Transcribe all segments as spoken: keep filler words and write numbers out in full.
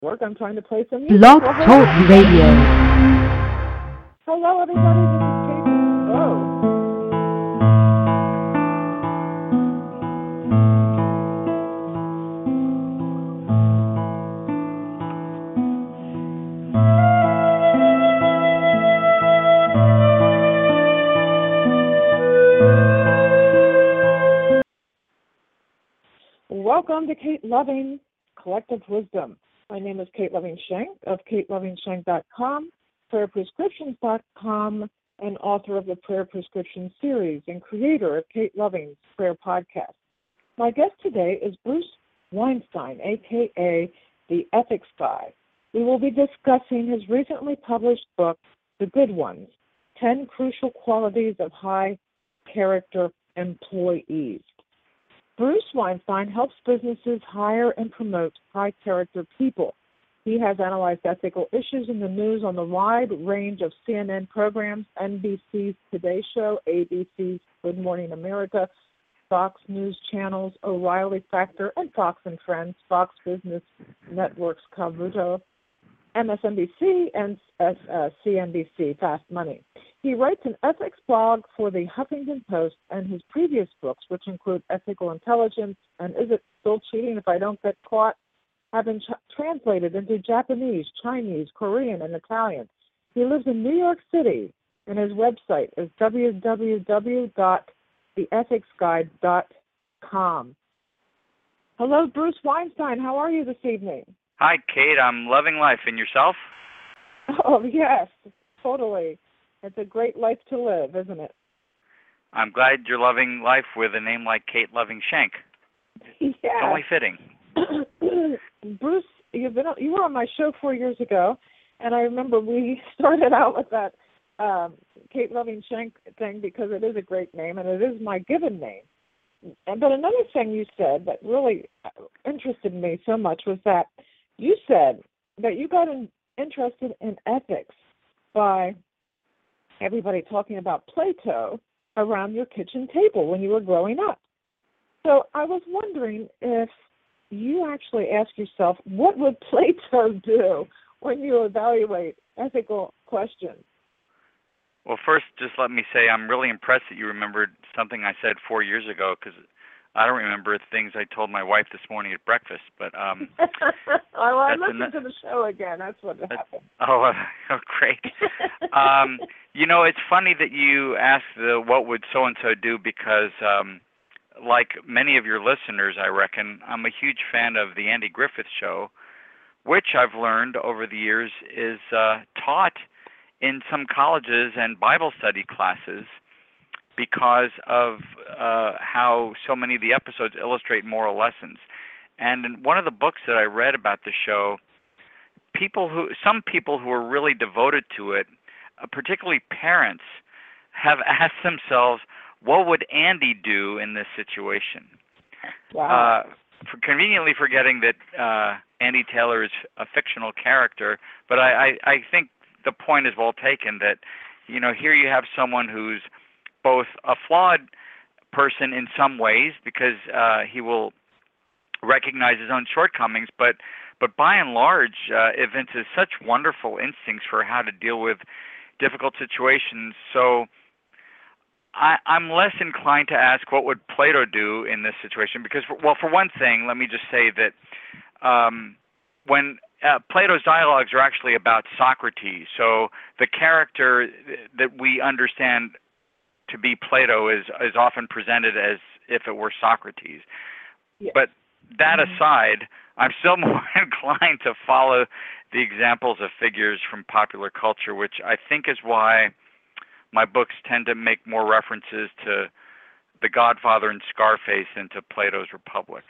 work. I'm trying to play some music. Blog Well, Talk hello, Radio. hello, everybody. This is Kate. Oh. Welcome to Kate Loving Collective Wisdom. My name is Kate Loving Shank of kate loving shank dot com, prayer prescriptions dot com, and author of the Prayer Prescription series and creator of Kate Loving's Prayer Podcast. My guest today is Bruce Weinstein, a k a the Ethics Guy. We will be discussing his recently published book, The Good Ones, ten Crucial Qualities of High Character Employees. Bruce Weinstein helps businesses hire and promote high-character people. He has analyzed ethical issues in the news on the wide range of C N N programs, N B C's Today Show, A B C's Good Morning America, Fox News channels, O'Reilly Factor, and Fox and Friends, Fox Business Network's Cavuto, M S N B C, and uh, C N B C, Fast Money. He writes an ethics blog for the Huffington Post, and his previous books, which include Ethical Intelligence and Is It Still Cheating If I Don't Get Caught?, have been ch- translated into Japanese, Chinese, Korean, and Italian. He lives in New York City, and his website is w w w dot the ethics guide dot com. Hello, Bruce Weinstein. How are you this evening? Hi, Kate. I'm loving life. And yourself? Oh, yes, totally. It's a great life to live, isn't it? I'm glad you're loving life with a name like Kate Loving Shank. Yeah. It's only fitting. Bruce, you've been you were on my show four years ago, and I remember we started out with that um, Kate Loving Shank thing because it is a great name, and it is my given name. And, but another thing you said that really interested me so much was that you said that you got in, interested in ethics by everybody talking about Plato around your kitchen table when you were growing up. So I was wondering if you actually ask yourself, what would Plato do when you evaluate ethical questions? Well, first, just let me say I'm really impressed that you remembered something I said four years ago, because I don't remember things I told my wife this morning at breakfast. But um, well, I listened an, to the show again. That's what happened. Oh, uh, oh, great. um, you know, it's funny that you asked the what would so-and-so do because, um, like many of your listeners, I reckon, I'm a huge fan of the Andy Griffith Show, which I've learned over the years is uh, taught in some colleges and Bible study classes because of uh, how so many of the episodes illustrate moral lessons. And in one of the books that I read about the show, people who, some people who are really devoted to it, uh, particularly parents, have asked themselves, what would Andy do in this situation? Wow. Uh, for conveniently forgetting that uh, Andy Taylor is a fictional character, but I, I, I think the point is well taken that, you know, here you have someone who's both a flawed person in some ways because uh, he will recognize his own shortcomings, but but by and large uh, evinces such wonderful instincts for how to deal with difficult situations. So I, I'm less inclined to ask what would Plato do in this situation because, for, well, for one thing, let me just say that um, when uh, Plato's dialogues are actually about Socrates, so the character that we understand to be Plato is is often presented as if it were Socrates. Yes. But that Mm-hmm. aside, I'm still more inclined to follow the examples of figures from popular culture, which I think is why my books tend to make more references to The Godfather and Scarface than to Plato's Republic.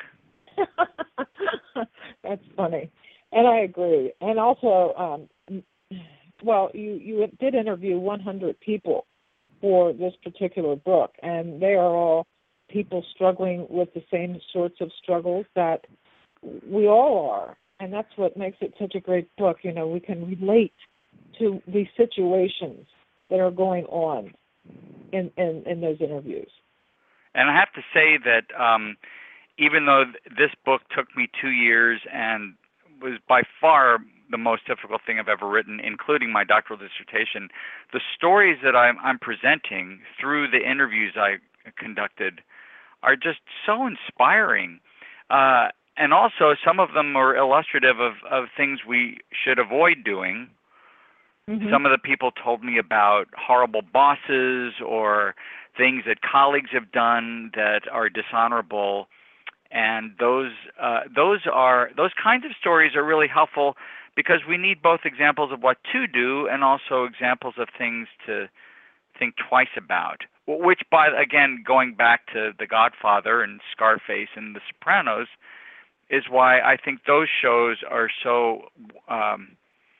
That's funny. And I agree. And also, um, well, you, you did interview one hundred people for this particular book, and they are all people struggling with the same sorts of struggles that we all are. And that's what makes it such a great book. You know, we can relate to these situations that are going on in, in, in those interviews. And I have to say that um, even though th- this book took me two years and was by far the most difficult thing I've ever written, including my doctoral dissertation. The stories that I'm, I'm presenting through the interviews I conducted are just so inspiring. Uh, and also, some of them are illustrative of, of things we should avoid doing. Mm-hmm. Some of the people told me about horrible bosses or things that colleagues have done that are dishonorable. And those uh, those are those kinds of stories are really helpful because we need both examples of what to do and also examples of things to think twice about. Which, by again, going back to The Godfather and Scarface and The Sopranos, is why I think those shows are so um,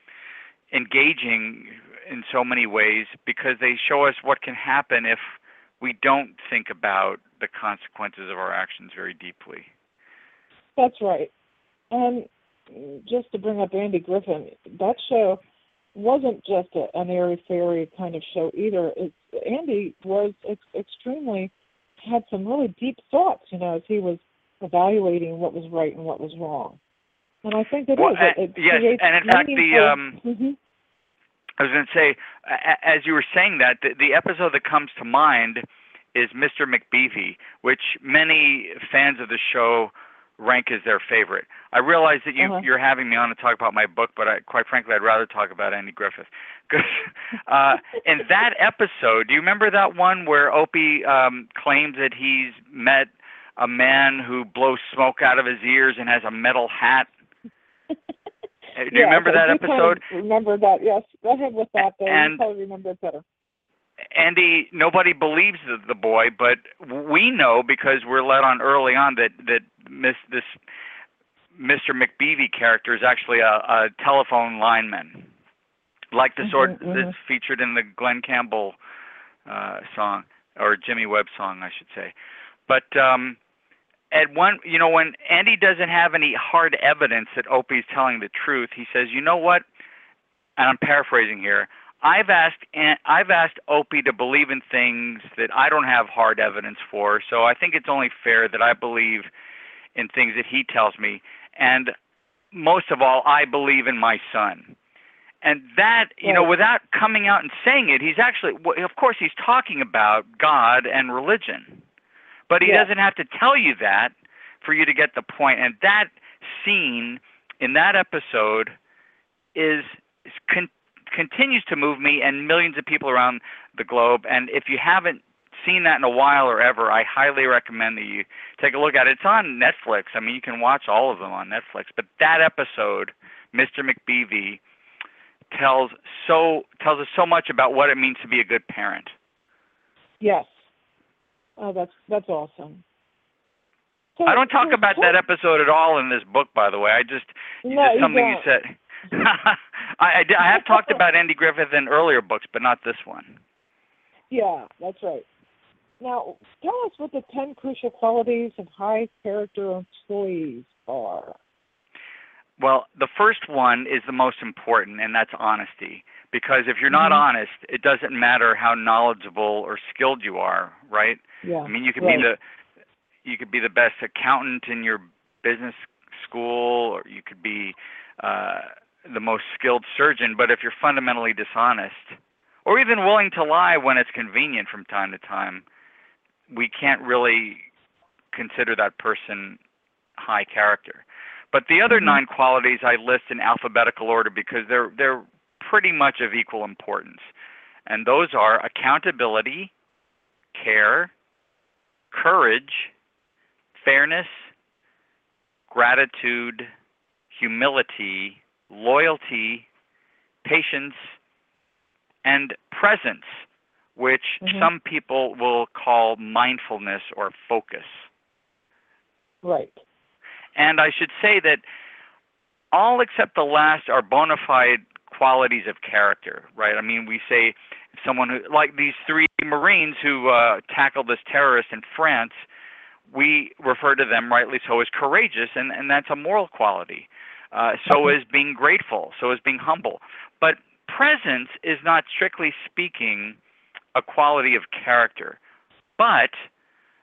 engaging in so many ways, because they show us what can happen if we don't think about the consequences of our actions very deeply. That's right. And just to bring up Andy Griffith, that show wasn't just a, an airy-fairy kind of show either. It, Andy was ex- extremely, had some really deep thoughts, you know, as he was evaluating what was right and what was wrong. And I think it well, is. Uh, it, it yes, and in fact, the um, mm-hmm. I was going to say, as you were saying that, the, the episode that comes to mind is Mister McBeevy, which many fans of the show rank as their favorite. I realize that you, uh-huh. you're having me on to talk about my book, but I, quite frankly, I'd rather talk about Andy Griffith. Because uh, in that episode, do you remember that one where Opie um, claims that he's met a man who blows smoke out of his ears and has a metal hat? Do you yeah, remember that I episode? Kind of remember that, yes. Go ahead with that, though. And you probably remember it better. Andy, nobody believes the, the boy, but we know because we're let on early on that that miss, this Mister McBeevy character is actually a, a telephone lineman, like the sort mm-hmm, that's mm-hmm. featured in the Glenn Campbell uh, song, or Jimmy Webb song, I should say. But um, at one, you know, when Andy doesn't have any hard evidence that Opie's telling the truth, he says, "You know what?" And I'm paraphrasing here. I've asked I've asked Opie to believe in things that I don't have hard evidence for, so I think it's only fair that I believe in things that he tells me. And most of all, I believe in my son. And that, you right. know, without coming out and saying it, he's actually, of course, he's talking about God and religion. But he yeah. doesn't have to tell you that for you to get the point. And that scene in that episode is, is con- continues to move me and millions of people around the globe. And if you haven't seen that in a while or ever, I highly recommend that you take a look at it. It's on Netflix. I mean, you can watch all of them on Netflix. But that episode, Mister McBeevy, tells so tells us so much about what it means to be a good parent. Yes. Oh, that's that's awesome. So, I don't talk so, about so, that episode at all in this book, by the way. I just no, just something you, you said. I, I, I have talked about Andy Griffith in earlier books, but not this one. Yeah, that's right. Now, tell us what the ten crucial qualities of high character employees are. Well, the first one is the most important, and that's honesty. Because if you're not mm-hmm. honest, it doesn't matter how knowledgeable or skilled you are, right? Yeah. I mean, you could right. be the you could be the best accountant in your business school, or you could be uh, the most skilled surgeon, but if you're fundamentally dishonest, or even willing to lie when it's convenient from time to time, we can't really consider that person high character. But the other mm-hmm. nine qualities I list in alphabetical order because they're they're pretty much of equal importance. And those are accountability, care, courage, fairness, gratitude, humility, loyalty, patience, and presence, which mm-hmm. some people will call mindfulness or focus. Right. And I should say that all except the last are bona fide qualities of character, right? I mean, we say someone who, like these three Marines who uh, tackled this terrorist in France, we refer to them, rightly so, as courageous, and, and that's a moral quality. Uh, so is being grateful, so is being humble. But presence is not, strictly speaking, a quality of character. But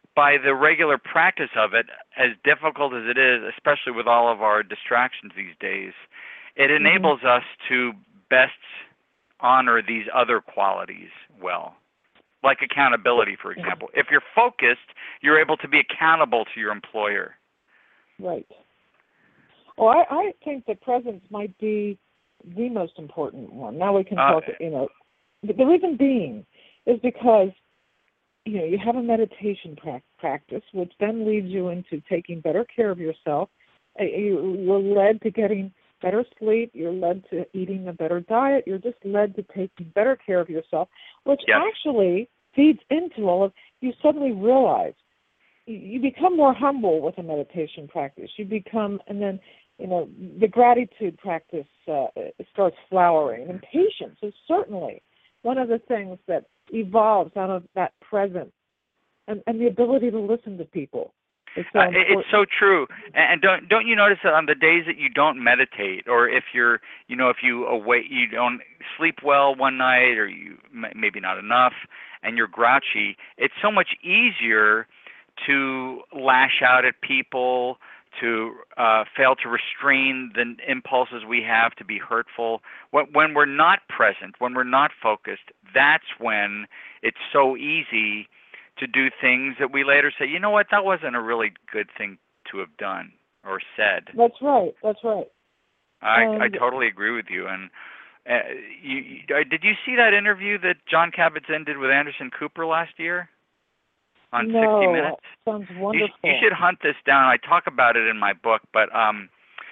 by the regular practice of it, as difficult as it is, especially with all of our distractions these days, it enables mm-hmm. us to best honor these other qualities well, like accountability, for example. If you're focused, you're able to be accountable to your employer. Right. Well, I, I think that presence might be the most important one. Now we can talk, uh, you know, the reason being is because, you know, you have a meditation pra- practice, which then leads you into taking better care of yourself. You, you're led to getting better sleep. You're led to eating a better diet. You're just led to taking better care of yourself, which yes. actually feeds into all of, you suddenly realize you become more humble with a meditation practice. You become, and then, you know, the gratitude practice uh, starts flowering. And patience is certainly one of the things that evolves out of that presence and, and the ability to listen to people. It's so, uh, it's so true. And don't don't you notice that on the days that you don't meditate, or if you're, you know, if you awake, you don't sleep well one night, or you maybe not enough, and you're grouchy, it's so much easier to lash out at people, to uh, fail to restrain the impulses we have to be hurtful. When we're not present, when we're not focused, that's when it's so easy to do things that we later say, you know what, that wasn't a really good thing to have done or said. That's right. That's right. I, and... I totally agree with you. And uh, you, you, did you see that interview that Jon Kabat-Zinn did with Anderson Cooper last year on no, sixty minutes? Sounds wonderful. You, you should hunt this down. I talk about it in my book, but um,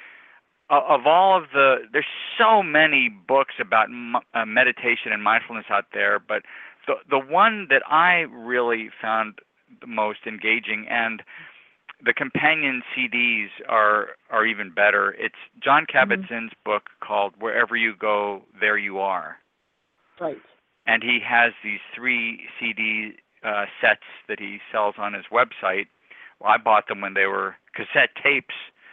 of all of the, there's so many books about uh, meditation and mindfulness out there, but the the one that I really found the most engaging, and the companion C Ds are are even better. It's Jon Kabat-Zinn's mm-hmm. book called Wherever You Go, There You Are. Right. And he has these three C D uh, sets that he sells on his website. Well, I bought them when they were cassette tapes.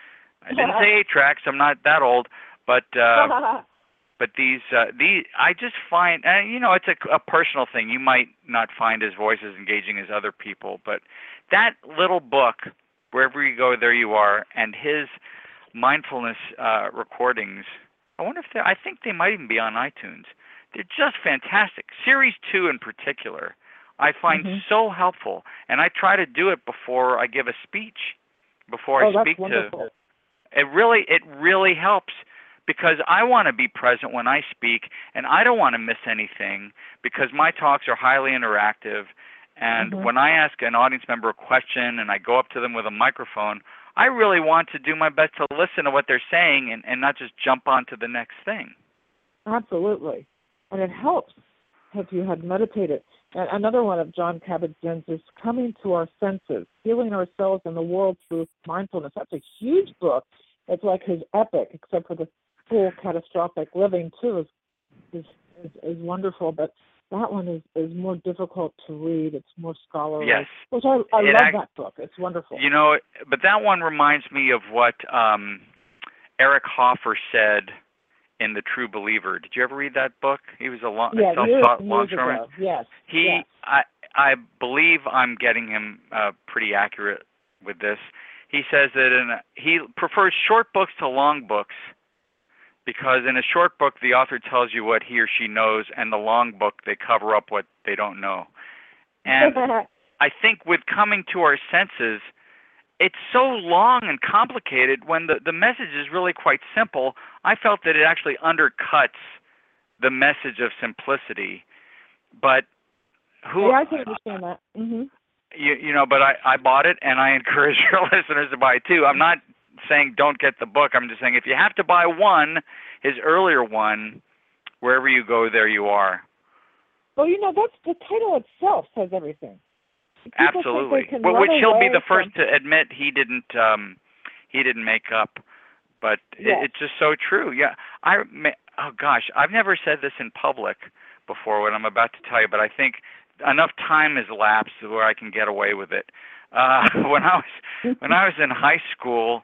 I didn't say eight tracks. I'm not that old, but uh, but these uh, these I just find, and you know, it's a, a personal thing. You might not find his voice as engaging as other people, but that little book, Wherever You Go, There You Are, and his mindfulness uh, recordings. I wonder if they. I think they might even be on iTunes. They're just fantastic. Series two in particular, I find mm-hmm. so helpful, and I try to do it before I give a speech, before oh, I speak that's wonderful. to. It really, it really helps, because I want to be present when I speak, and I don't want to miss anything, because my talks are highly interactive. And mm-hmm. when I ask an audience member a question and I go up to them with a microphone, I really want to do my best to listen to what they're saying and, and not just jump on to the next thing. Absolutely. And it helps if you had meditated. And another one of Jon Kabat-Zinn's is Coming to Our Senses, Healing Ourselves and the World Through Mindfulness. That's a huge book. It's like his epic, except for the full catastrophic living, too, is is, is, is wonderful. But that one is, is more difficult to read. It's more scholarly. Yes. Which I, I love act, that book. It's wonderful. You know, but that one reminds me of what um, Eric Hoffer said in The True Believer. Did you ever read that book? He was a long, yeah, self-taught years, longshoreman. years ago. Yes. He, yes. I, I believe I'm getting him uh, pretty accurate with this. He says that in a, he prefers short books to long books, because in a short book the author tells you what he or she knows, and the long book they cover up what they don't know. And I think with Coming to Our Senses, it's so long and complicated when the, the message is really quite simple. I felt that it actually undercuts the message of simplicity. But who? Yeah, I can understand that. Mm-hmm. You, you know, but I, I bought it, and I encourage your listeners to buy it too. I'm not saying don't get the book. I'm just saying if you have to buy one, his earlier one, Wherever You Go, There You Are. Well, you know, that's the title itself says everything. People Absolutely. Well, which he'll be the first from... to admit he didn't um, he didn't make up. But yes. it, it's just so true. Yeah. I oh gosh, I've never said this in public before, what I'm about to tell you, but I think enough time has elapsed where I can get away with it. Uh, when I was when I was in high school,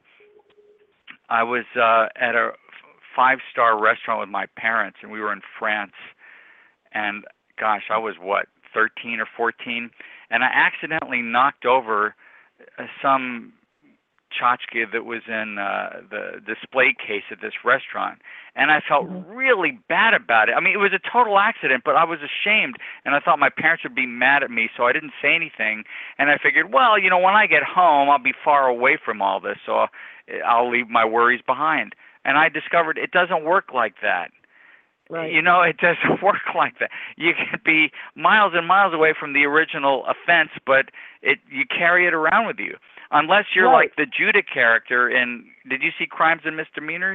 I was uh, at a five-star restaurant with my parents, and we were in France. And gosh, I was what, thirteen or fourteen, and I accidentally knocked over uh, some tchotchke that was in uh, the display case at this restaurant, and I felt Mm-hmm. really bad about it. I mean, it was a total accident, but I was ashamed, and I thought my parents would be mad at me, so I didn't say anything. And I figured, well, you know, when I get home, I'll be far away from all this, so I'll, I'll leave my worries behind. And I discovered it doesn't work like that. Right. You know, it doesn't work like that. You can be miles and miles away from the original offense, but it you carry it around with you. Unless you're Right. like the Judah character in, did you see Crimes and Misdemeanors?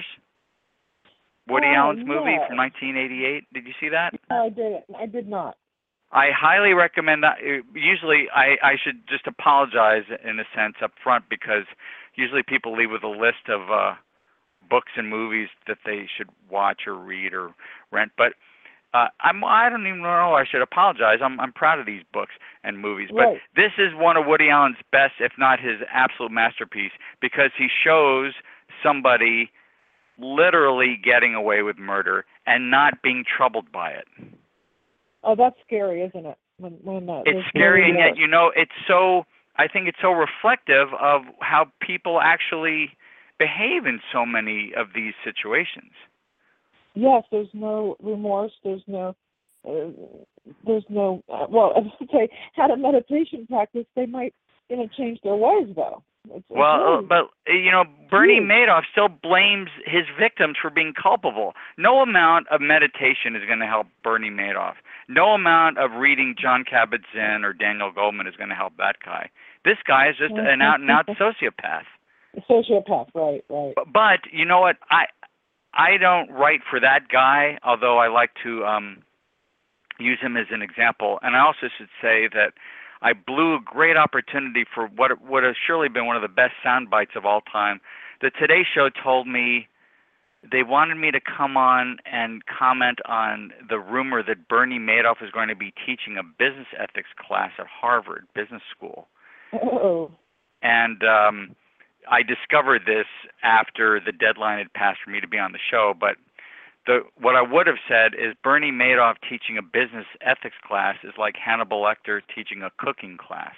Woody Uh, Allen's movie no. from nineteen eighty-eight. Did you see that? No, I did it. I did not. I highly recommend that. Usually, I, I should just apologize in a sense up front, because usually people leave with a list of uh, books and movies that they should watch or read or rent. But uh, I'm I don't even know I should apologize. I'm I'm proud of these books and movies. But Right. this is one of Woody Allen's best, if not his absolute masterpiece, because he shows somebody literally getting away with murder and not being troubled by it. Oh, that's scary, isn't it? When when uh, It's there's scary, no and remorse. yet, you know, it's so, I think it's so reflective of how people actually behave in so many of these situations. Yes, there's no remorse. There's no. Uh, there's no. Uh, well, if they had a meditation practice, they might, you know, change their ways, though. It's, it's Well, uh, really but, uh, you know, Bernie huge. Madoff still blames his victims for being culpable. No amount of meditation is going to help Bernie Madoff. No amount of reading John Kabat-Zinn or Daniel Goleman is going to help that guy. This guy is just an out-and-out sociopath. Sociopath, right, right. But, but you know what? I I don't write for that guy, although I like to um, use him as an example. And I also should say that I blew a great opportunity for what would have surely been one of the best sound bites of all time. The Today Show told me they wanted me to come on and comment on the rumor that Bernie Madoff is going to be teaching a business ethics class at Harvard Business School. Oh. And um, I discovered this after the deadline had passed for me to be on the show, but the what I would have said is Bernie Madoff teaching a business ethics class is like Hannibal Lecter teaching a cooking class.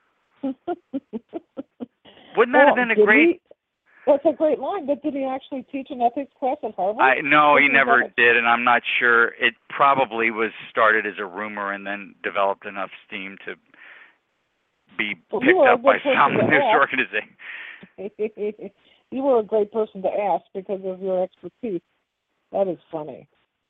Wouldn't that Well, have been a did great... he, that's a great line, but did he actually teach an ethics class at Harvard? I No, he Didn't never that- did, and I'm not sure. It probably was started as a rumor and then developed enough steam to be Well, you picked were a up by good person some to news ask. organization. You were a great person to ask because of your expertise. That is funny.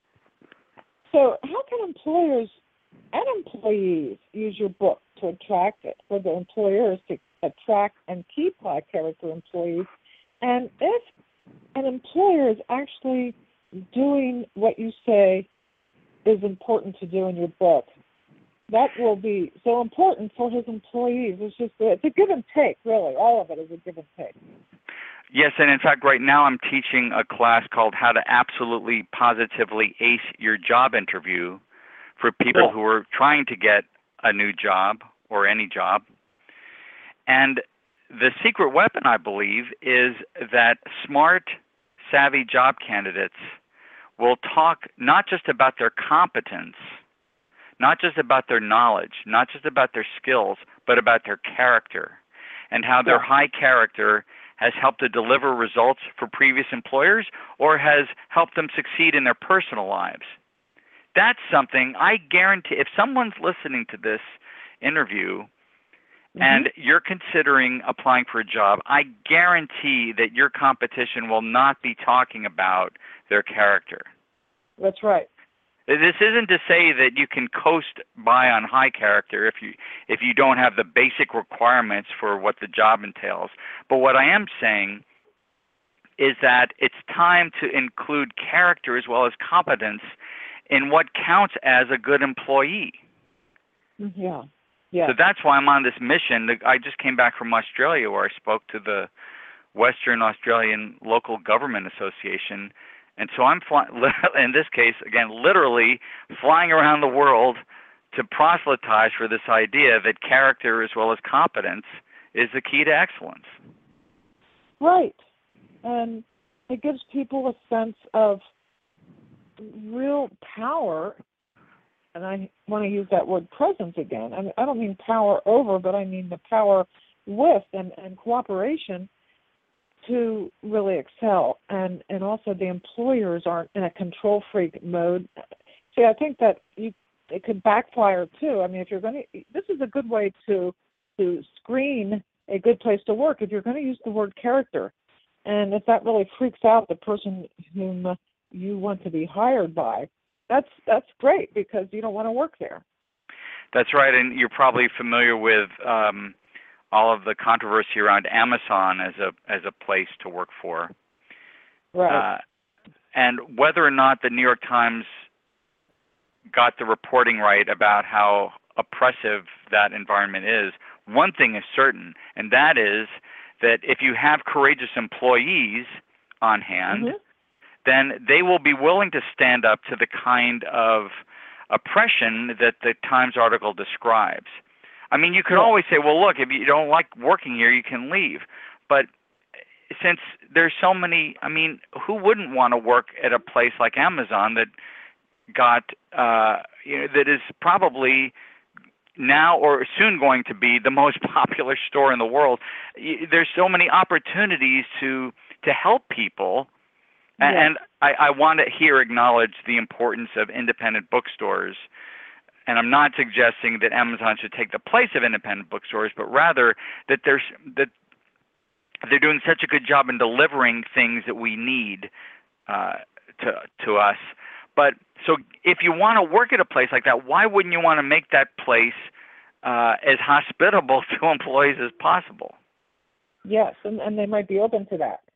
So how can employers and employees use your book to attract it, for the employers to attract and keep high-character employees? And if an employer is actually doing what you say is important to do in your book, that will be so important for his employees. It's just a, it's a give and take, really. All of it is a give and take. Yes, and in fact, right now I'm teaching a class called How to Absolutely Positively Ace Your Job Interview for people Yeah. who are trying to get a new job or any job. And the secret weapon, I believe, is that smart, savvy job candidates will talk not just about their competence, not just about their knowledge, not just about their skills, but about their character, and how their Yeah. high character has helped to deliver results for previous employers or has helped them succeed in their personal lives. That's something I guarantee, if someone's listening to this interview Mm-hmm. and you're considering applying for a job, I guarantee that your competition will not be talking about their character. That's right. This isn't to say that you can coast by on high character if you if you don't have the basic requirements for what the job entails. But what I am saying is that it's time to include character as well as competence in what counts as a good employee. Yeah. Yeah. So that's why I'm on this mission. I just came back from Australia where I spoke to the Western Australian Local Government Association. And so I'm, fly- in this case, again, literally flying around the world to proselytize for this idea that character as well as competence is the key to excellence. Right. And it gives people a sense of real power and I want to use that word presence again. I mean, I don't mean power over, but I mean the power with and, and cooperation to really excel. And, and also the employers aren't in a control freak mode. See, I think that you, it could backfire too. I mean, if you're going to, this is a good way to to screen a good place to work if you're going to use the word character. And if that really freaks out the person whom you want to be hired by, that's that's great because you don't want to work there. That's right, and you're probably familiar with um, all of the controversy around Amazon as a as a place to work for. Right. Uh, and whether or not the New York Times got the reporting right about how oppressive that environment is, one thing is certain, and that is that if you have courageous employees on hand, Mm-hmm. then they will be willing to stand up to the kind of oppression that the Times article describes. I mean, you could Yeah. always say, well, look, if you don't like working here, you can leave. But since there's so many, I mean, who wouldn't want to work at a place like Amazon that got, uh, you know, that is probably now or soon going to be the most popular store in the world? There's so many opportunities to to help people. Yes. And I, I want to here acknowledge the importance of independent bookstores. And I'm not suggesting that Amazon should take the place of independent bookstores, but rather that there's that they're doing such a good job in delivering things that we need uh, to to us. But so if you want to work at a place like that, why wouldn't you want to make that place uh, as hospitable to employees as possible? Yes, and, and they might be open to that.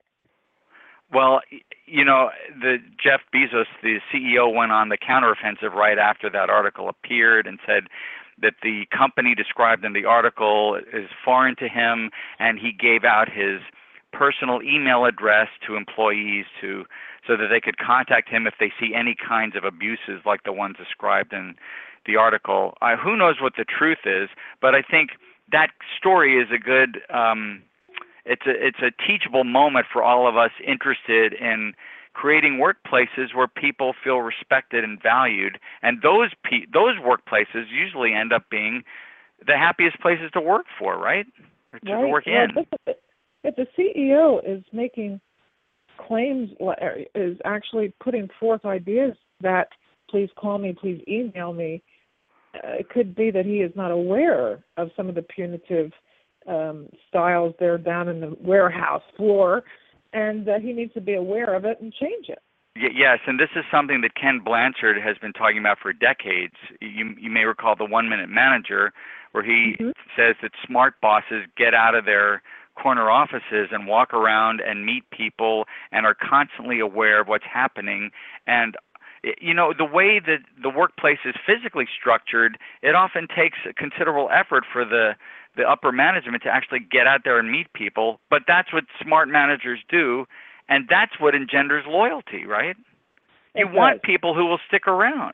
Well, you know, the Jeff Bezos, the C E O, went on the counteroffensive right after that article appeared and said that the company described in the article is foreign to him, and he gave out his personal email address to employees to so that they could contact him if they see any kinds of abuses like the ones described in the article. Uh, who knows what the truth is, but I think that story is a good um, it's a it's a teachable moment for all of us interested in creating workplaces where people feel respected and valued, and those pe- those workplaces usually end up being the happiest places to work for, right? Or to Right. work Well, in. if, if the C E O is making claims, is actually putting forth ideas that please call me, please email me, uh, it could be that he is not aware of some of the punitive um, styles there down in the warehouse floor, and uh, he needs to be aware of it and change it. Y- yes, and this is something that Ken Blanchard has been talking about for decades. You, you may recall the one-minute manager, where he Mm-hmm. says that smart bosses get out of their corner offices and walk around and meet people and are constantly aware of what's happening. And you know, the way that the workplace is physically structured, it often takes a considerable effort for the the upper management to actually get out there and meet people, but that's what smart managers do, and that's what engenders loyalty, right? You It want does. people who will stick around.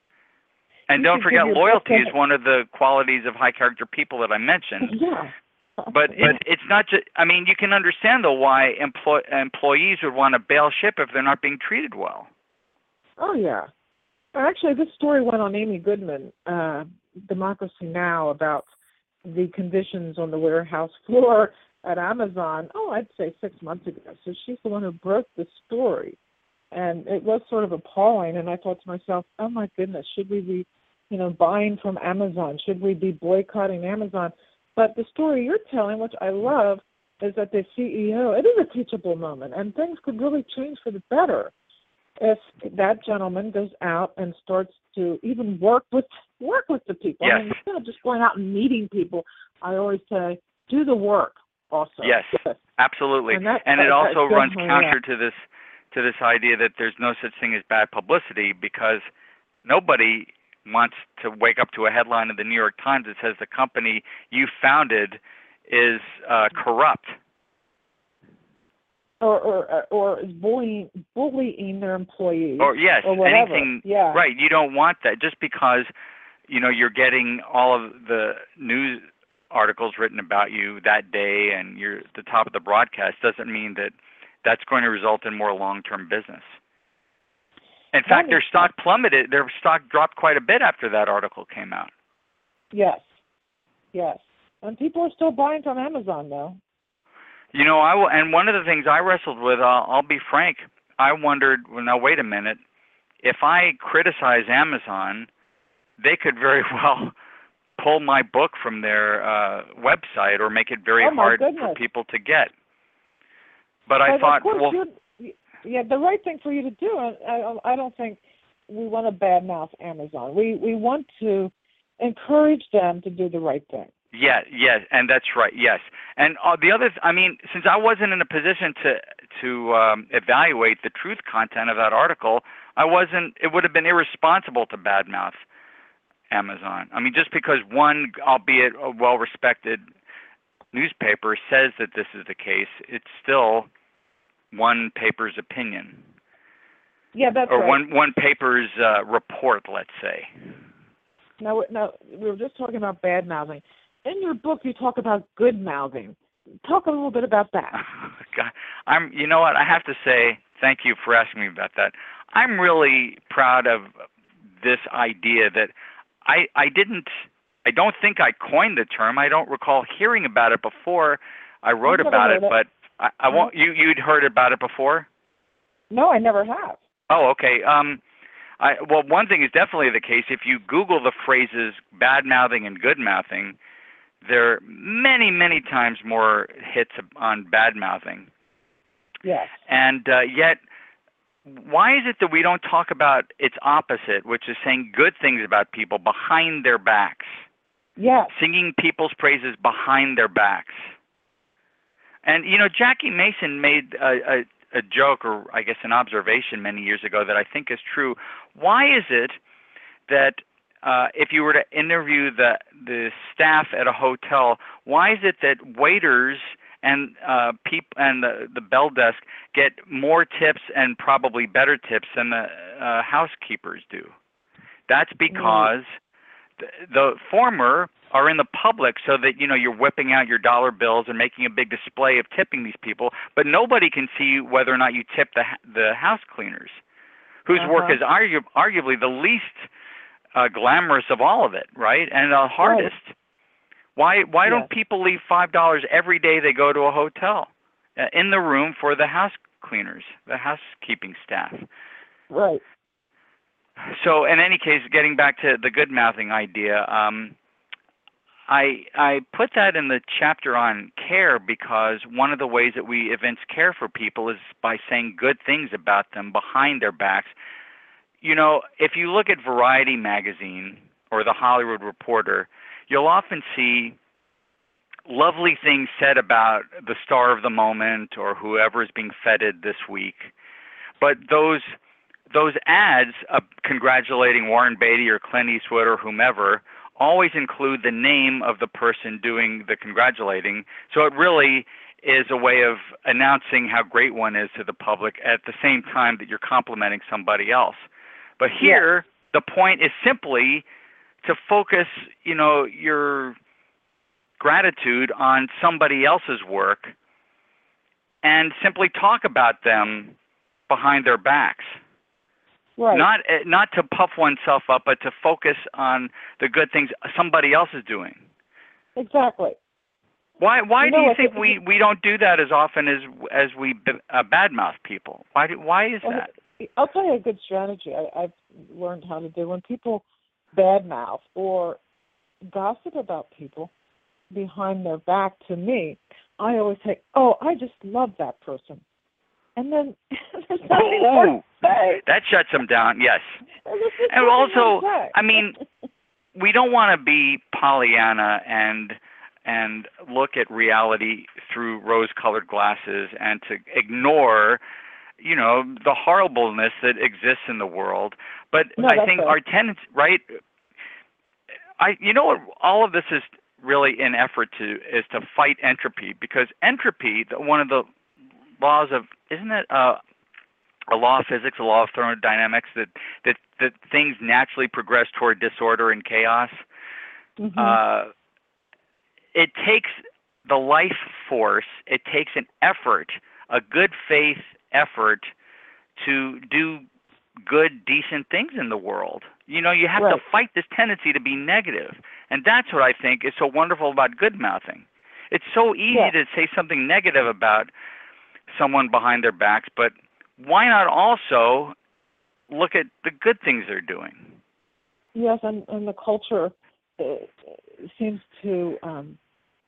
And You don't should give forget, your loyalty book is one of the qualities of high character people that I mentioned. Yeah. But Yeah. but it's not just, I mean, you can understand, though, why employ, employees would want to bail ship if they're not being treated well. Oh, yeah. Actually, this story went on Amy Goodman, uh, Democracy Now!, about the conditions on the warehouse floor at Amazon, oh, I'd say six months ago. So she's the one who broke the story. And it was sort of appalling. And I thought to myself, oh, my goodness, should we be, you know, buying from Amazon? Should we be boycotting Amazon? But the story you're telling, which I love, is that the C E O, it is a teachable moment, and things could really change for the better if that gentleman goes out and starts to even work with work with the people. Yes. I mean, instead of just going out and meeting people, I always say, do the work also. Yes, absolutely. And, that, and it that, also runs definitely, counter yeah. to this to this idea that there's no such thing as bad publicity, because nobody wants to wake up to a headline in the New York Times that says the company you founded is uh, corrupt. Or, or or is bullying bullying their employees. Or yes, or whatever. anything. Yeah. Right. You don't want that just because, you know, you're getting all of the news articles written about you that day and you're at the top of the broadcast doesn't mean that that's going to result in more long-term business. In fact, their stock plummeted. Their stock dropped quite a bit after that article came out. Yes, yes. And people are still buying from Amazon, though. You know, I will, and one of the things I wrestled with, I'll, I'll be frank, I wondered, well, now wait a minute, if I criticize Amazon, they could very well pull my book from their uh, website or make it very oh, hard goodness. for people to get. But, but I thought, of course well... You're, yeah, the right thing for you to do, and I, I don't think we want to badmouth Amazon. We, we want to encourage them to do the right thing. Yeah, yes, and that's right, yes. And uh, the other, th- I mean, since I wasn't in a position to to um, evaluate the truth content of that article, I wasn't, it would have been irresponsible to badmouth Amazon. I mean, just because one, albeit a well-respected newspaper, says that this is the case, it's still one paper's opinion. Yeah, that's or right. Or one, one paper's uh, report, let's say. Now, now, we were just talking about bad-mouthing. In your book, you talk about good-mouthing. Talk a little bit about that. God, I'm. You know what? I have to say, thank you for asking me about that. I'm really proud of this idea that I, I didn't. I don't think I coined the term. I don't recall hearing about it before I wrote I've about never it. heard it. But I, I No. won't. You you'd heard about it before? No, I never have. Oh, okay. Um, I, well, one thing is definitely the case. If you Google the phrases bad-mouthing and good-mouthing, there are many, many times more hits on bad-mouthing. Yes. And uh, yet, why is it that we don't talk about its opposite, which is saying good things about people behind their backs? Yes. Singing people's praises behind their backs. And, you know, Jackie Mason made a, a, a joke, or I guess an observation many years ago that I think is true. Why is it that uh, if you were to interview the, the staff at a hotel, why is it that waiters and uh, peop- and the, the bell desk get more tips and probably better tips than the uh, housekeepers do? That's because the, the former are in the public, so that, you know, you're whipping out your dollar bills and making a big display of tipping these people, but nobody can see whether or not you tip the the house cleaners, whose Uh-huh. work is argu- arguably the least uh, glamorous of all of it, right? And the hardest. Right. Why why Yes. don't people leave five dollars every day they go to a hotel uh, in the room for the house cleaners, the housekeeping staff? Right. So in any case, getting back to the good-mouthing idea, um, I I put that in the chapter on care because one of the ways that we evince care for people is by saying good things about them behind their backs. You know, if you look at Variety magazine or The Hollywood Reporter, you'll often see lovely things said about the star of the moment or whoever is being feted this week. But those those ads uh, congratulating Warren Beatty or Clint Eastwood or whomever always include the name of the person doing the congratulating. So it really is a way of announcing how great one is to the public at the same time that you're complimenting somebody else. But here, yeah. the point is simply to focus, you know, your gratitude on somebody else's work and simply talk about them behind their backs. Right. Not not to puff oneself up, but to focus on the good things somebody else is doing. Exactly. Why why you do know, you think we, we don't do that as often as as we uh, badmouth people? Why do, why is well, that? I'll tell you a good strategy I, I've learned how to do. When people badmouth or gossip about people behind their back to me, I always say, "Oh, I just love that person," and then there's nothing more to say. That shuts them down. Yes, and, and also, I mean, we don't want to be Pollyanna and and look at reality through rose-colored glasses and to ignore, you know, the horribleness that exists in the world. But no, I think fair. our tendency, right? I, you know what? All of this is really an effort to is to fight entropy, because entropy, the, one of the laws of, isn't it uh, a law of physics, a law of thermodynamics, that that that things naturally progress toward disorder and chaos. Mm-hmm. Uh, it takes the life force. It takes an effort, a good faith effort, to do good, decent things in the world. You know, you have Right. to fight this tendency to be negative. And that's what I think is so wonderful about good mouthing. It's so easy Yeah. to say something negative about someone behind their backs, but why not also look at the good things they're doing? Yes, and, and the culture uh, seems to um,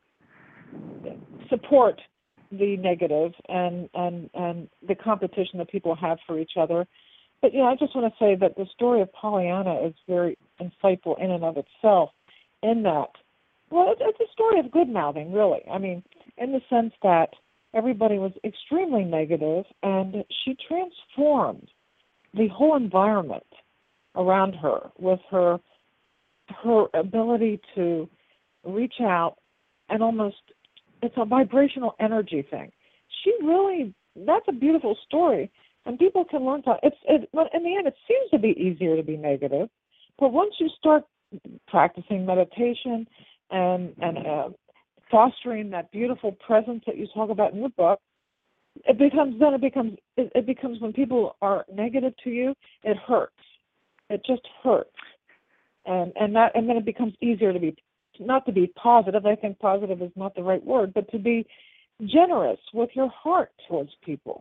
support the negative and, and, and the competition that people have for each other. But, you know, I just want to say that the story of Pollyanna is very insightful in and of itself in that, well, it's a story of good-mouthing, really. I mean, in the sense that everybody was extremely negative, and she transformed the whole environment around her with her her ability to reach out and almost, it's a vibrational energy thing. She really, that's a beautiful story, and people can learn to, it's, it, well, in the end, it seems to be easier to be negative, but once you start practicing meditation and, and uh, fostering that beautiful presence that you talk about in your book, it becomes, then it becomes, it, it becomes when people are negative to you, it hurts. It just hurts. And, and that, and then it becomes easier to be, not to be positive. I think positive is not the right word, but to be generous with your heart towards people.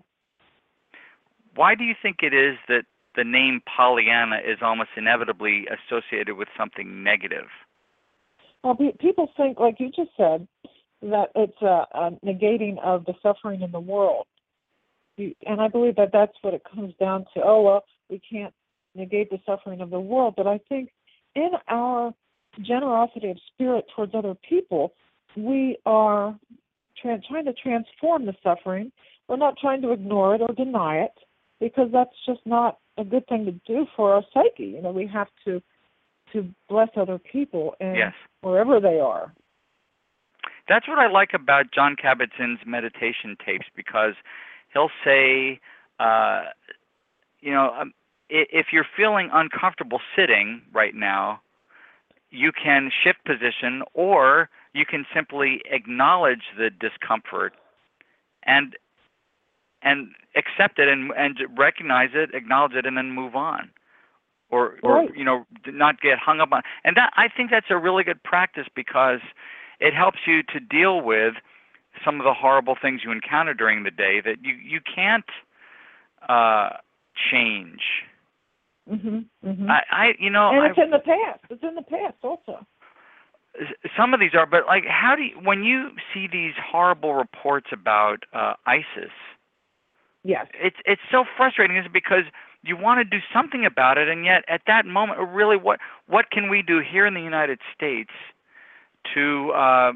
Why do you think it is that the name Pollyanna is almost inevitably associated with something negative? Well, pe- people think, like you just said, that it's a, a negating of the suffering in the world. You, and I believe that that's what it comes down to. Oh, well, we can't negate the suffering of the world. But I think in our generosity of spirit towards other people, we are tra- trying to transform the suffering. We're not trying to ignore it or deny it, because that's just not a good thing to do for our psyche. You know, we have to to bless other people and Yes. wherever they are. That's what I like about John Kabat-Zinn's meditation tapes, because he'll say, uh, you know, um, if you're feeling uncomfortable sitting right now, you can shift position, or you can simply acknowledge the discomfort and and accept it and and recognize it, acknowledge it, and then move on, or or Right. you know, not get hung up on. And that, I think that's a really good practice, because it helps you to deal with some of the horrible things you encounter during the day that you you can't uh, change. Mhm. Mhm. I, I you know, And it's I, in the past. It's in the past also. some of these are, but like, how do you, when you see these horrible reports about uh, ISIS, Yes. it's it's so frustrating, is because you want to do something about it, and yet at that moment, really, what what can we do here in the United States to uh,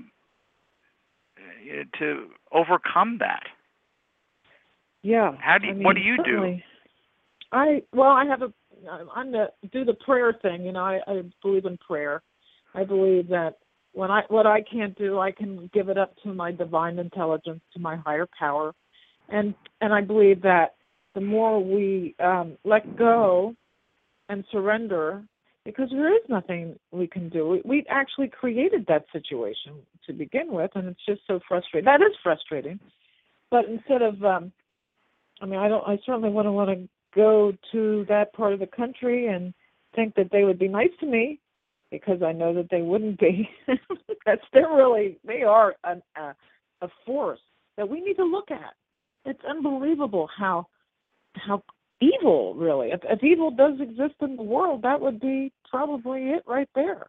to overcome that? Yeah. How do you, I mean, what do you certainly. do? I well, I have a. I'm the do the prayer thing. You know, I, I believe in prayer. I believe that when I what I can't do, I can give it up to my divine intelligence, to my higher power, and and I believe that the more we um, let go and surrender, because there is nothing we can do. We, we actually created that situation to begin with, and it's just so frustrating. That is frustrating. But instead of, um, I mean, I don't. I certainly wouldn't want to go to that part of the country and think that they would be nice to me, because I know that they wouldn't be. That's they're really they are an, a a force that we need to look at. It's unbelievable how how evil, really. If, if evil does exist in the world, that would be probably it right there.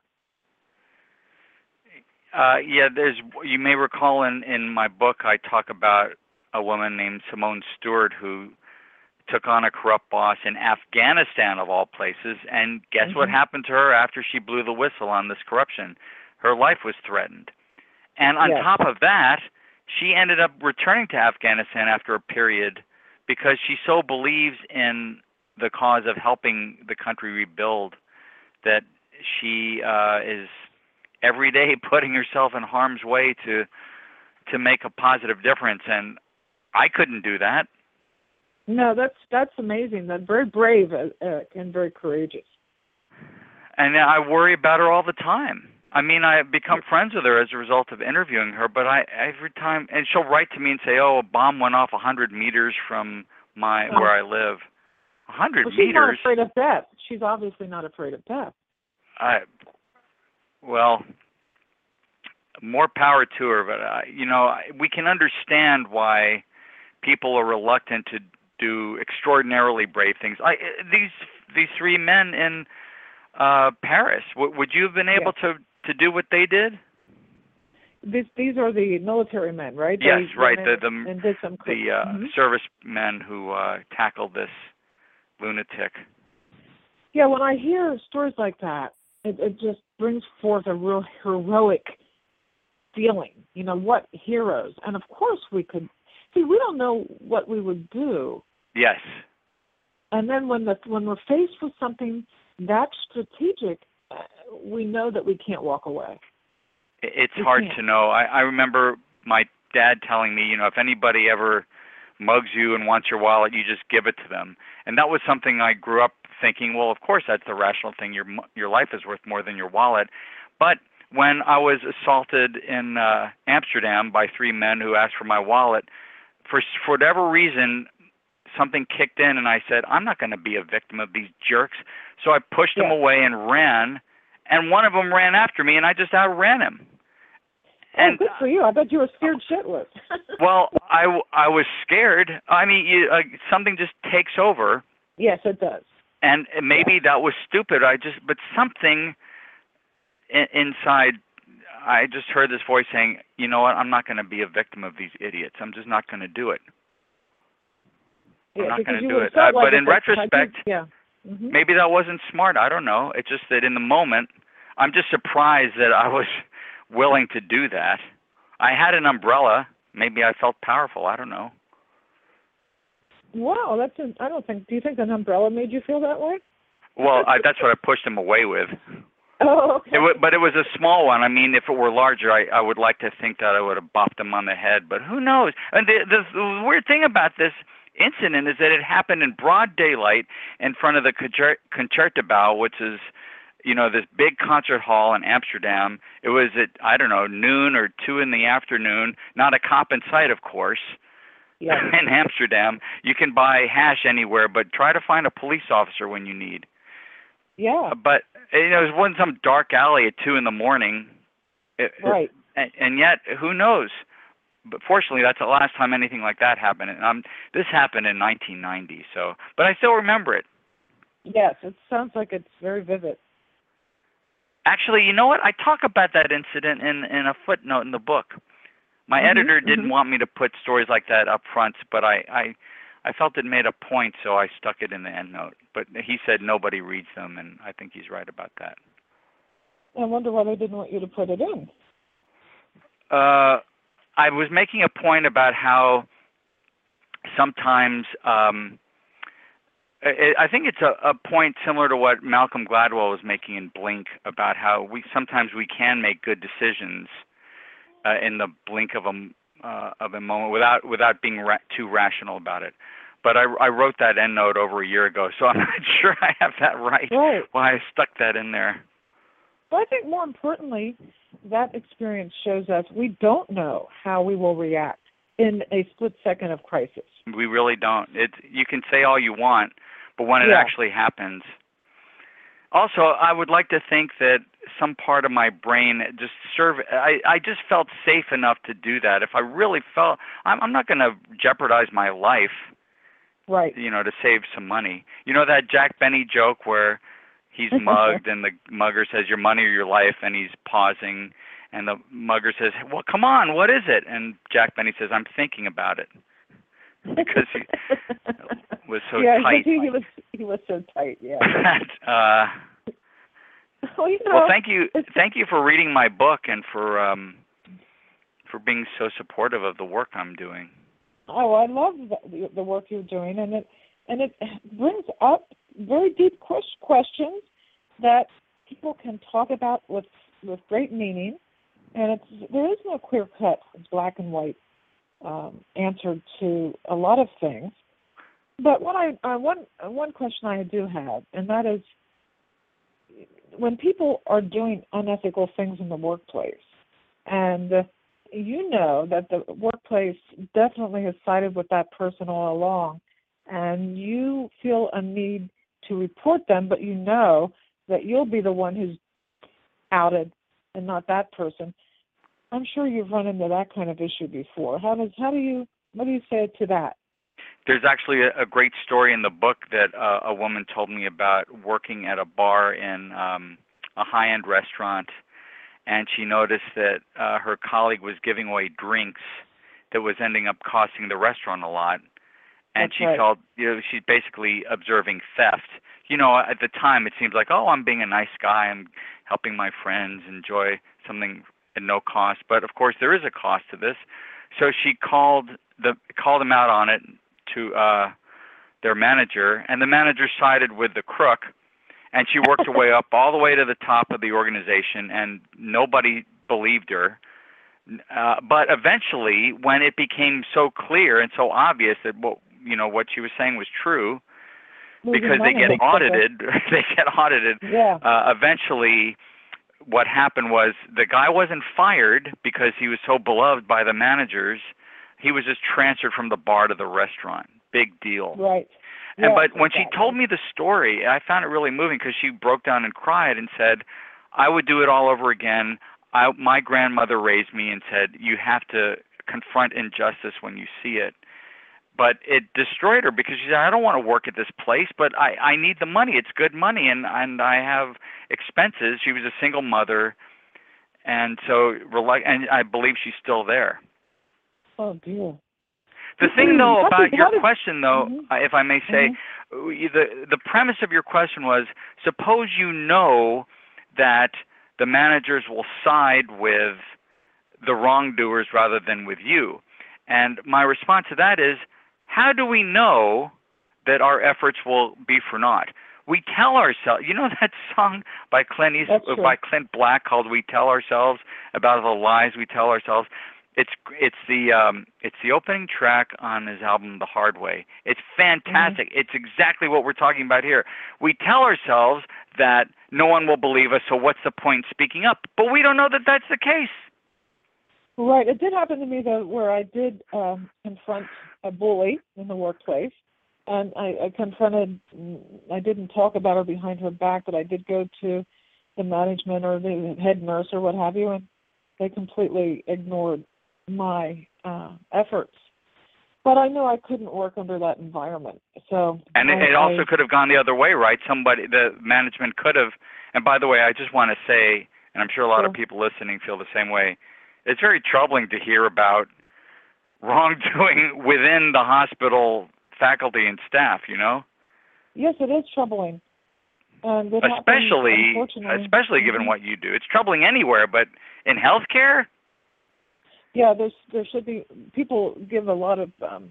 Uh, yeah, there's. You may recall in in my book, I talk about a woman named Simone Stewart who took on a corrupt boss in Afghanistan, of all places, and guess Mm-hmm. what happened to her after she blew the whistle on this corruption? Her life was threatened. And on Yes. top of that, she ended up returning to Afghanistan after a period, because she so believes in the cause of helping the country rebuild that she uh, is every day putting herself in harm's way to to make a positive difference. And I couldn't do that. No, that's that's amazing. That's very brave uh, uh, and very courageous. And I worry about her all the time. I mean, I've become friends with her as a result of interviewing her, but I every time, and she'll write to me and say, oh, a bomb went off one hundred meters from my Oh. where I live. hundred well, she's meters. not afraid of death. She's obviously not afraid of death. I, well, more power to her, but uh, you know, we can understand why people are reluctant to do extraordinarily brave things. I, these these three men in uh, Paris, w- would you have been able Yes. to, to do what they did? These these are the military men, right? Yes, they right. went The in the and did some the uh, mm-hmm. servicemen who uh, tackled this lunatic. Yeah, when I hear stories like that, it, it just brings forth a real heroic feeling. You know, what heroes? And of course we could see. We don't know what we would do. Yes. And then when the when we're faced with something that strategic, uh, we know that we can't walk away. It's we hard can't. to know. I, I remember my dad telling me, you know, if anybody ever mugs you and wants your wallet, you just give it to them. And that was something I grew up thinking, well, of course that's the rational thing. Your your life is worth more than your wallet. But when I was assaulted in uh, Amsterdam by three men who asked for my wallet, for for whatever reason, something kicked in, and I said, I'm not going to be a victim of these jerks. So I pushed Yeah. them away and ran, and one of them ran after me, and I just outran him. And, oh, good for you. I bet you were scared shitless. Well, I, I was scared. I mean, you, uh, something just takes over. Yes, it does. And maybe yes. that was stupid. I just, but something in, inside, I just heard this voice saying, you know what, I'm not going to be a victim of these idiots. I'm just not going to do it. I'm yeah, not going to you do it. Like Uh, but in it retrospect, you, yeah. mm-hmm. maybe that wasn't smart. I don't know. It's just that in the moment, I'm just surprised that I was willing to do that. I had an umbrella. Maybe I felt powerful. I don't know. Wow, that's an, I don't think. Do you think an umbrella made you feel that way? Well, I, that's what I pushed him away with. Oh, okay. It w- but it was a small one. I mean, if it were larger, I, I would like to think that I would have bopped him on the head. But who knows? And the, the, the weird thing about this incident is that it happened in broad daylight in front of the Concer- Concertgebouw, which is, you know, this big concert hall in Amsterdam. It was at, I don't know, noon or two in the afternoon. Not a cop in sight, of course. Yeah. In Amsterdam, you can buy hash anywhere, but try to find a police officer when you need. Yeah. But, you know, it wasn't some dark alley at two in the morning. It, right. And, and yet, who knows? But fortunately, that's the last time anything like that happened. And um, this happened in nineteen ninety, so, but I still remember it. Yes, it sounds like it's very vivid. Actually, you know what? I talk about that incident in, in a footnote in the book. My mm-hmm, editor didn't mm-hmm. want me to put stories like that up front, but I, I, I felt it made a point, so I stuck it in the endnote. But he said nobody reads them, and I think he's right about that. I wonder why they didn't want you to put it in. Uh, I was making a point about how sometimes um, it, I think it's a, a point similar to what Malcolm Gladwell was making in Blink about how we sometimes we can make good decisions uh, in the blink of a uh, of a moment without without being ra- too rational about it. But I, I wrote that endnote over a year ago, so I'm not sure I have that right. Right. Why I stuck that in there. But I think more importantly, that experience shows us we don't know how we will react in a split second of crisis. We really don't. It's you can say all you want, but when it yeah. actually happens. Also, I would like to think that some part of my brain just serve. I, I just felt safe enough to do that. If I really felt, I'm, I'm not going to jeopardize my life, right? You know, to save some money. You know that Jack Benny joke where he's mugged and the mugger says your money or your life, and he's pausing, and the mugger says, "Well, come on, what is it?" And Jack Benny says, "I'm thinking about it," because he was so yeah, tight. He, he was he was so tight. Yeah. uh, well, you know, well, thank you, thank you for reading my book and for um, for being so supportive of the work I'm doing. Oh, I love the, the work you're doing, and it and it brings up very deep questions that people can talk about with with great meaning, and it's there is no clear cut black and white um, answer to a lot of things. But what I uh, one uh, one question I do have, and that is, when people are doing unethical things in the workplace, and uh, you know that the workplace definitely has sided with that person all along, and you feel a need to report them, but you know that you'll be the one who's outed and not that person. I'm sure you've run into that kind of issue before. How does how do you what do you say to that? There's actually a, a great story in the book that uh, a woman told me about working at a bar in um, a high-end restaurant, and she noticed that uh, her colleague was giving away drinks that was ending up costing the restaurant a lot, and That's she right. felt, you know, she's basically observing theft. You know, at the time it seems like, oh, I'm being a nice guy, I'm helping my friends enjoy something at no cost, but of course there is a cost to this. So she called the called them out on it to uh, their manager, and the manager sided with the crook, and she worked her way up all the way to the top of the organization, and nobody believed her. Uh, but eventually, when it became so clear and so obvious that what you know what she was saying was true, Losing because they money. get audited, they get audited. Yeah. Uh, eventually, what happened was the guy wasn't fired because he was so beloved by the managers. He was just transferred from the bar to the restaurant. Big deal. Right. And Yes, but when exactly. she told me the story, I found it really moving because she broke down and cried and said, "I would do it all over again. I, my grandmother raised me and said you have to confront injustice when you see it." But it destroyed her because she said, "I don't want to work at this place, but I, I need the money. It's good money, and and I have expenses." She was a single mother, and so and I believe she's still there. Oh dear. The thing, though, How about did- your how did- question, though, Mhm. uh, if I may say, Mhm. the the premise of your question was: suppose you know that the managers will side with the wrongdoers rather than with you. And my response to that is, how do we know that our efforts will be for naught? We tell ourselves, you know that song by Clint East, That's true. by Clint Black called "We Tell Ourselves," about the lies we tell ourselves. It's it's the um, it's the opening track on his album The Hard Way. It's fantastic. Mm-hmm. It's exactly what we're talking about here. We tell ourselves that no one will believe us, so what's the point speaking up? But we don't know that that's the case. Right. It did happen to me, though, where I did um, confront a bully in the workplace. And I, I confronted, I didn't talk about her behind her back, but I did go to the management or the head nurse or what have you, and they completely ignored my uh, efforts. But I knew I couldn't work under that environment. So And it, I, it also I, could have gone the other way, right? Somebody, the management could have, and by the way, I just want to say, and I'm sure a lot sure. of people listening feel the same way, it's very troubling to hear about wrongdoing within the hospital faculty and staff, you know? Yes, it is troubling. And it especially, happens, unfortunately. especially Mm-hmm. given what you do. It's troubling anywhere, but in healthcare? Yeah, there's there should be, people give a lot of, um,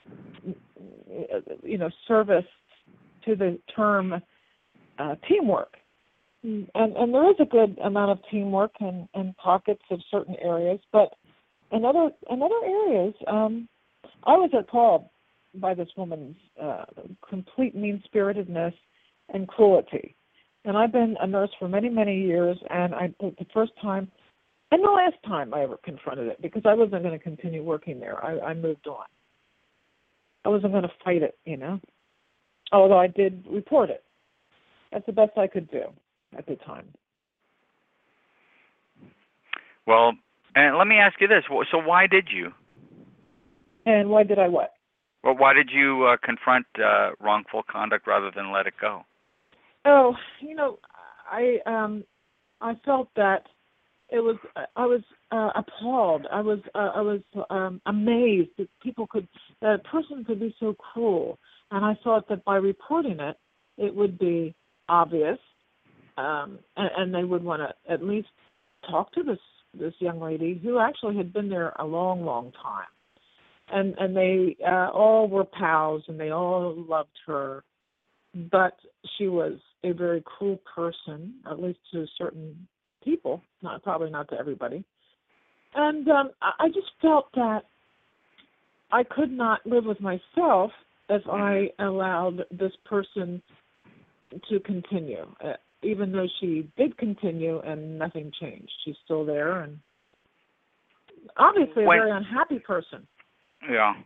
you know, service to the term uh, teamwork. And, and there is a good amount of teamwork in, in pockets of certain areas, but in other, in other areas, um, I was appalled by this woman's uh, complete mean-spiritedness and cruelty. And I've been a nurse for many, many years, and I the first time, and the last time I ever confronted it, because I wasn't going to continue working there. I, I moved on. I wasn't going to fight it, you know, although I did report it. That's the best I could do at the time. Well, and let me ask you this. So why did you? And why did I what? Well, why did you uh, confront uh, wrongful conduct rather than let it go? Oh, you know, I um, I felt that it was. I was uh, appalled. I was. Uh, I was um, amazed that people could, that a person could be so cruel. And I thought that by reporting it, it would be obvious, um, and, and they would want to at least talk to this this young lady who actually had been there a long, long time. And and they uh, all were pals, and they all loved her, but she was a very cruel person, at least to certain people, not probably not to everybody. And um, I, I just felt that I could not live with myself if I allowed this person to continue, uh, even though she did continue and nothing changed. She's still there, and obviously a when, very unhappy person. Yeah.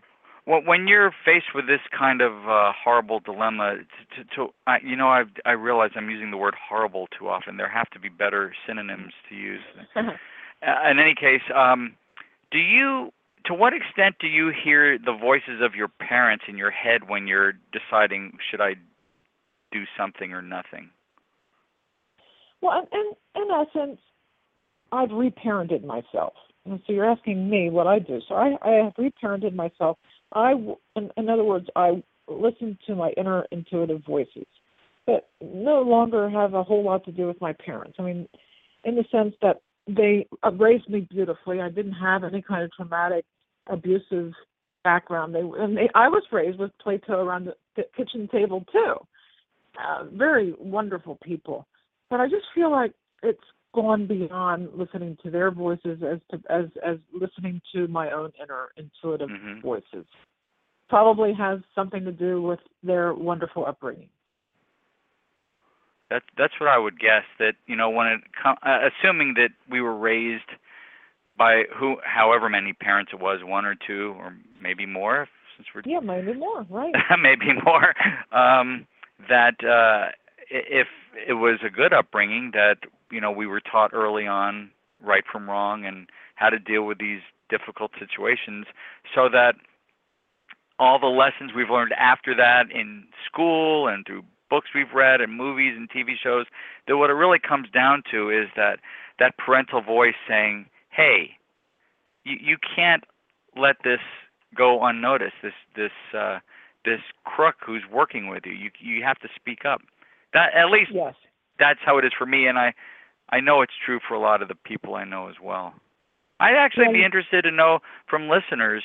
Well, when you're faced with this kind of uh, horrible dilemma, to, to, to I, you know, I I realize I'm using the word horrible too often. There have to be better synonyms to use. uh, in any case, um, do you, to what extent do you hear the voices of your parents in your head when you're deciding, should I do something or nothing? Well, in, in essence, I've reparented myself. And so you're asking me what I do. So I, I have reparented myself. I, in, in other words, I listen to my inner intuitive voices that no longer have a whole lot to do with my parents. I mean, in the sense that they raised me beautifully. I didn't have any kind of traumatic, abusive background. They, and they, I was raised with Play-Doh around the kitchen table too. Uh, very wonderful people. But I just feel like it's gone beyond listening to their voices as to, as as listening to my own inner intuitive mm-hmm. voices. Probably has something to do with their wonderful upbringing. That's that's what I would guess. That you know, when it com- uh, assuming that we were raised by who, however many parents it was, one or two or maybe more, since we're yeah, maybe more, right? maybe more. Um, that uh, if it was a good upbringing, that you know we were taught early on right from wrong and how to deal with these difficult situations, so that all the lessons we've learned after that in school and through books we've read and movies and T V shows, that what it really comes down to is that that parental voice saying, hey, you, you can't let this go unnoticed, this this uh, this crook who's working with you. You you have to speak up. That at least yes. That's how it is for me, and I, I know it's true for a lot of the people I know as well. I'd actually yeah. be interested to know from listeners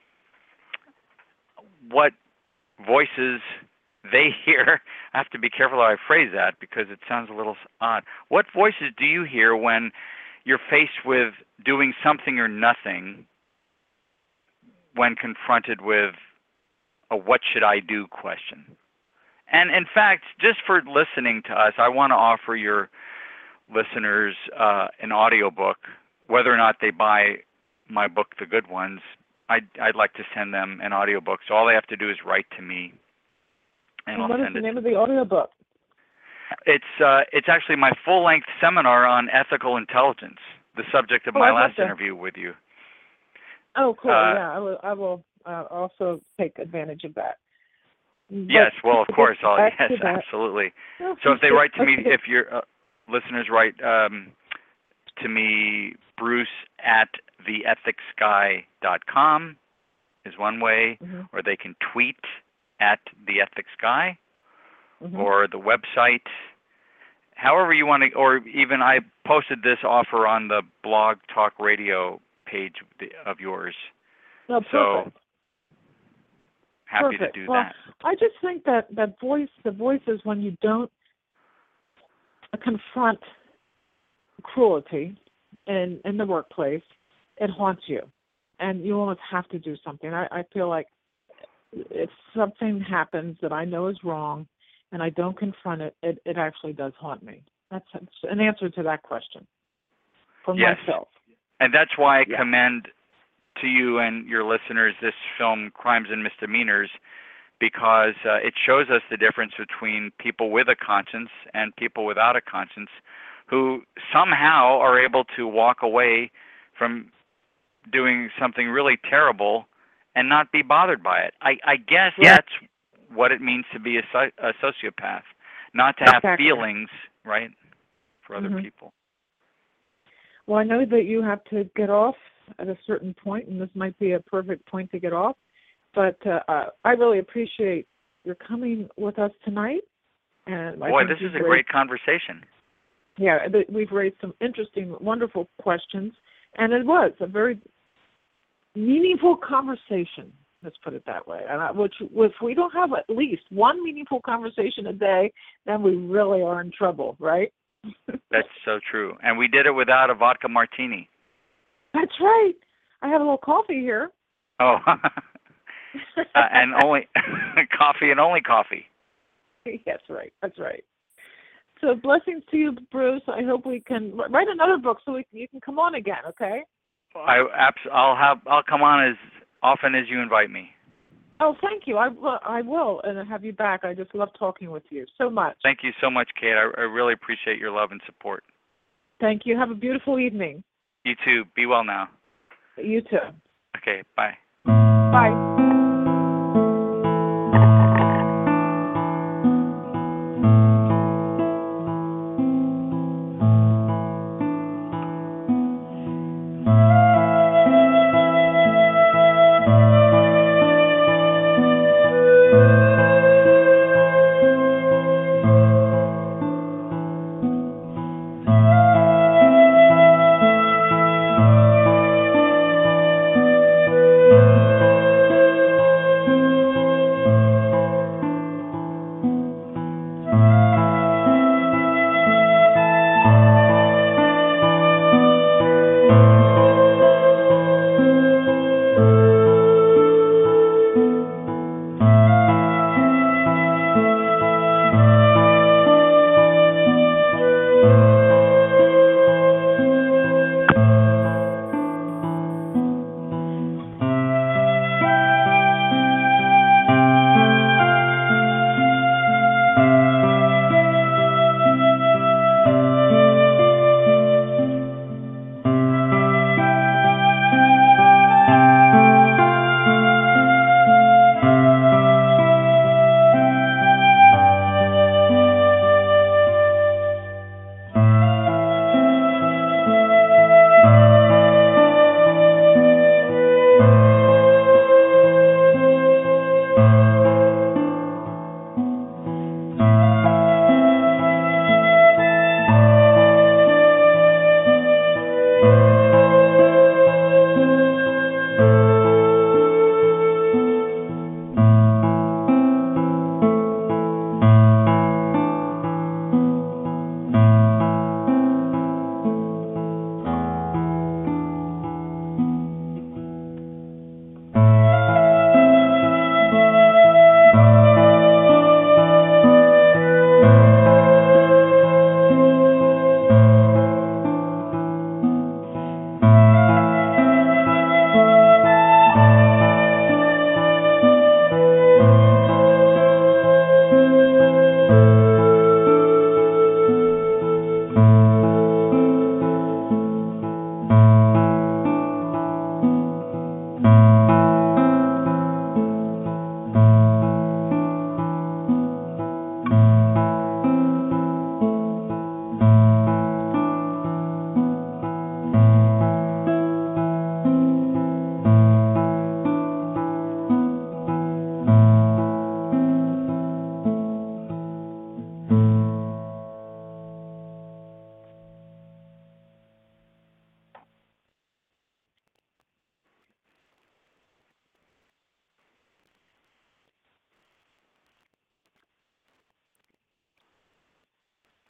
what voices they hear. I have to be careful how I phrase that because it sounds a little odd. What voices do you hear when you're faced with doing something or nothing when confronted with a what should I do question? And in fact, just for listening to us, I want to offer your listeners uh, an audiobook. Whether or not they buy my book, The Good Ones, I'd, I'd like to send them an audiobook. So all they have to do is write to me. And, and I'll what send is the it name of the audiobook? It's uh, it's actually my full-length seminar on ethical intelligence, the subject of oh, my I'd last to... interview with you. Oh, cool. Uh, yeah, I will, I will uh, also take advantage of that. But yes, well, of course. I'll, yes, to absolutely. No, so if they write to me, okay. if your uh, listeners write um, to me, Bruce at the ethics guy dot com is one way, mm-hmm. or they can tweet at the ethics guy, mm-hmm. or the website. However you want to, or even I posted this offer on the Blog Talk Radio page of yours. No, perfect. So happy perfect. to do well, that. I just think that that voice, the voice is when you don't confront cruelty in in the workplace, it haunts you, and you almost have to do something. I, I feel like if something happens that I know is wrong, and I don't confront it, it, it actually does haunt me. That's an answer to that question from yes. myself. And that's why I yeah. commend to you and your listeners this film, Crimes and Misdemeanors, because uh, it shows us the difference between people with a conscience and people without a conscience who somehow are able to walk away from doing something really terrible and not be bothered by it. I, I guess yeah. that's what it means to be a, a sociopath, not to have exactly. feelings, right, for other mm-hmm. people. Well, I know that you have to get off at a certain point, and this might be a perfect point to get off, but uh, uh, I really appreciate your coming with us tonight. And Boy, this is a raised, great conversation. Yeah, we've raised some interesting, wonderful questions, and it was a very meaningful conversation. Let's put it that way. And I, which, if we don't have at least one meaningful conversation a day, then we really are in trouble, right? That's so true. And we did it without a vodka martini. That's right. I have a little coffee here. Oh, uh, and only coffee and only coffee. That's right. That's right. So blessings to you, Bruce. I hope we can write another book so we, you can come on again. Okay. I I'll have I'll come on as often as you invite me. Oh, thank you. I, will- I will, and have you back. I just love talking with you so much. Thank you so much, Kate. I, I really appreciate your love and support. Thank you. Have a beautiful evening. You too. Be well now. You too. Okay, bye. Bye.